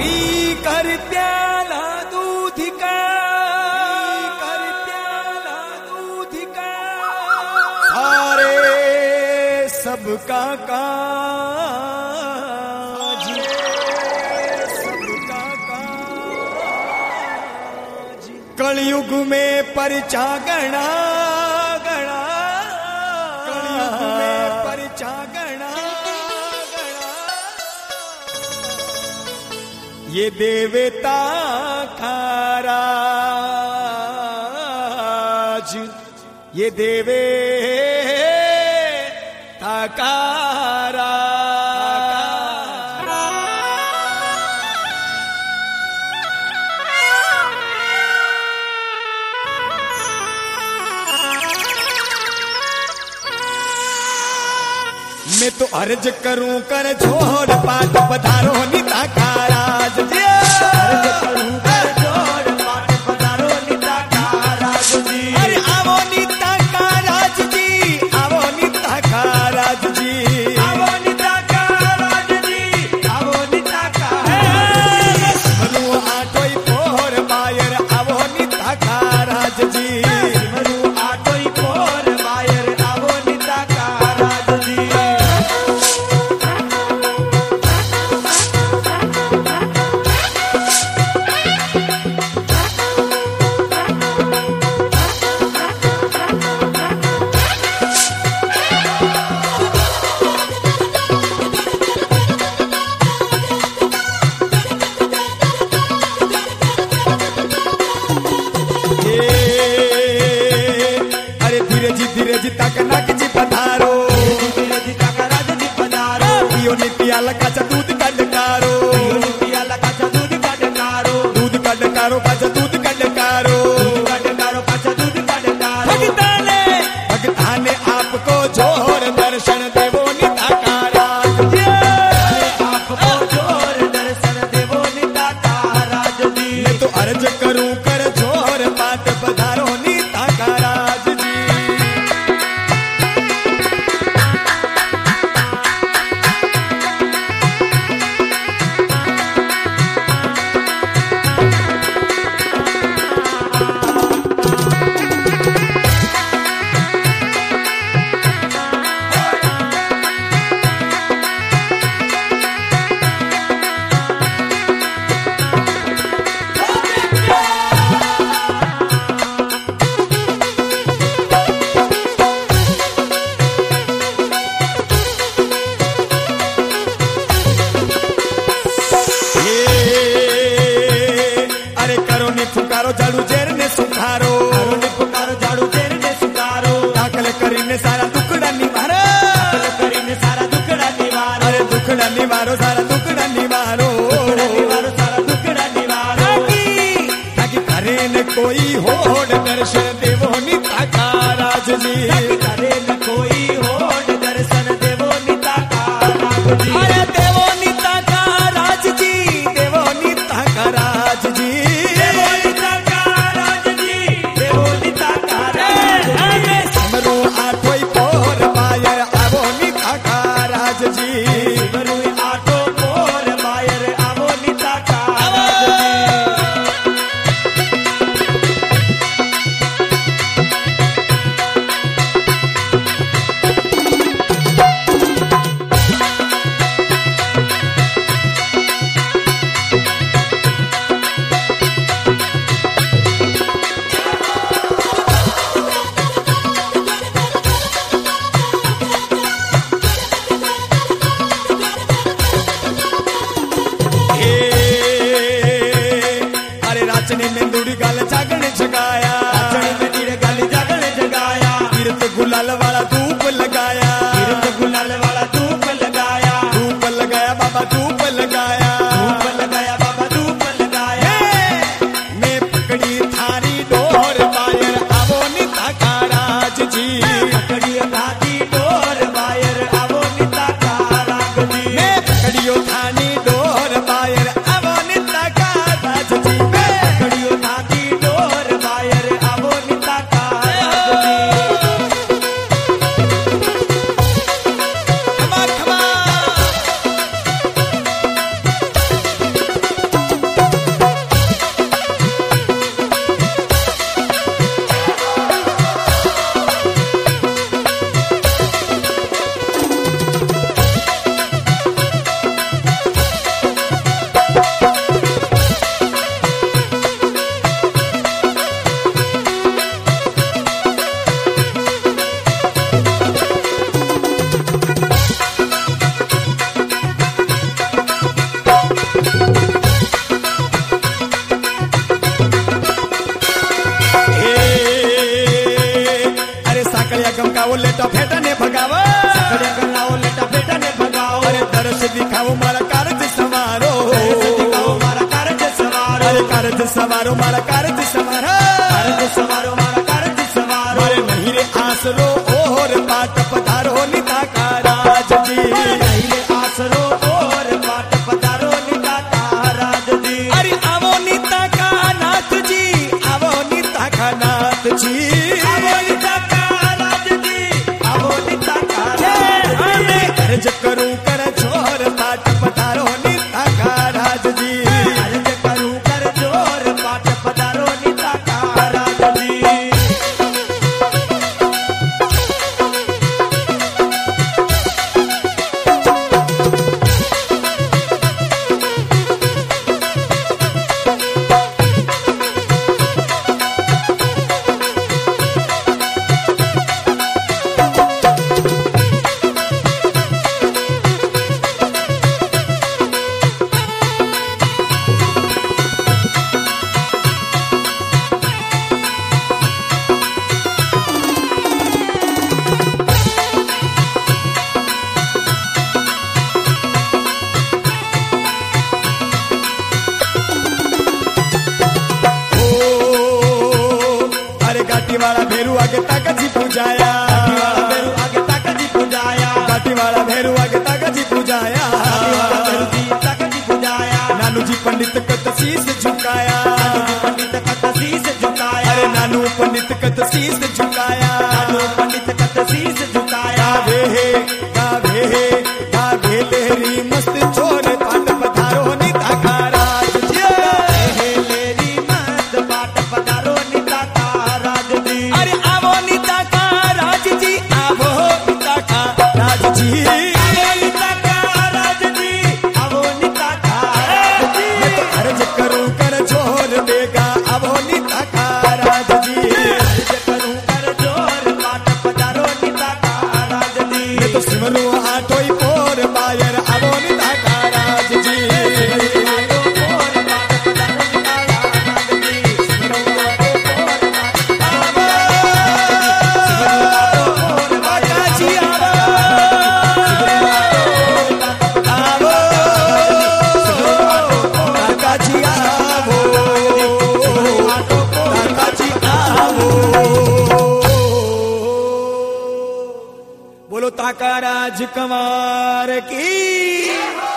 मी करत्याला दूधिका सारे सबका काज कलयुग में परिचा गणा कलयुग में परिचा गणा ये देवता खाराज ये देवता खाराज मैं तो अर्ज करूं कर छोड़ पाठ पधारो निता खाराज जी अर्ज करूं कर छोड़ पाठ पधारो निता खाराज जी अरे आवो निता खाराज जी आवो निता खाराज जी आवो निता खाराज जी आवो निता खाराज मनु आटोई पोर बायर आवो निता खाराज जी मनु आटोई पोर बायर आवो निता खाराज जी धीरे जी तक नक जी पधारो धीरे जी तक राज जी पधारो पियो ने पियाला काचा दूध कड़कारो पियो ने पियाला काचा दूध कड़कारो दूध कड़कारो काचा दूध कड़कारो काचा दूध कड़कारो भगताने आपको जोर दर्शन देवो निता खाराज जी आपको जोर दर्शन देवो निता खाराज जी मैं तो अर्ज करूं कर जोर पाठ पधारो निता खाराज जी फुकारो झाड़ू जेर ने सुखारो फुकारो झाड़ू जेर ने सुखारो दाखल करीने सारा दुखड़ा निवारो दाखल करीने सारा दुखड़ा निवारो अरे दुखड़ा निवारो सारा दुखड़ा निवारो सारा दुखड़ा निवारो ताकि करे न कोई होड़ दर्शन देवो निता खाराज जी करे न कोई होड़ दर्शन देवो निता खाराज जी अरे देवो निता खाराज जी देवो निता खाराज जी जी आटो पोर बायर आवो निता खाराज राचने में दूरी गाल जागण जगाया राचने में नीरे गाल जागण जगाया तीर्थ गुलाल वाला धूप लगाया तीर्थ गुलाल वाला धूप लगाया बाबा धूप लगाया बाबा धूप लगाया मैं पकड़ी थारी डोर बायर आवो निता खाराज जी पकड़ी थारी डोर बायर आवो निता खाराज जी मैं पकड़ियो थानी डोर बायर आवो निता खाराज जी दिखाओ मारा कारज सवारो, दिखाओ मारा कारज सवारो, अरे कारज सवारो मारा कारज सवारो, कारज सवारो मारा कारज सवारो। अरे नहीं रे आसरो और पाट पधारो निता का राज जी, नहीं रे आसरो और पाट पधारो निता का राज जी। अरे आवो निता का नाथ जी, आवो निता का नाथ जी, आवो निता का राज जी, आवो निता का राज जी। कर्ज करूं कर छोर पाट पधारो निता का राज जी, कर्ज करूं कर जोर पाट पधारो निता का राज जी। घाटी वाला भेरू आगे तक जी पूजाया, आगे तक जी पूजाया, घाटी वाला भेरू आगे तक जी पूजाया, तक जी पूजाया। नानू जी पंडित कत शीस झुकाया, पंडित कत शीस झुकाया, अरे नानू पंडित कत शीस झुकाया, पंडित कत शीस झुकाया। गावे लेरी मस्त छोर पाट पधारो निता का राज जी, लेरी मस्त पाट पधारो निता का राज जी। अरे आवो निता का राज जी, आवो निता का राज जी, आवो निता का राज जी, आवो निता का राज जी। मैं तो अर्ज करूं कर छोर देगा आवो निता का राज जी, अर्ज करूं कर जोर पाट पधारो निता का राज जी। मैं तो सिमरू आठोई पोर बायर आवो निता का राज जी, बोलो ताका राज कुमार की।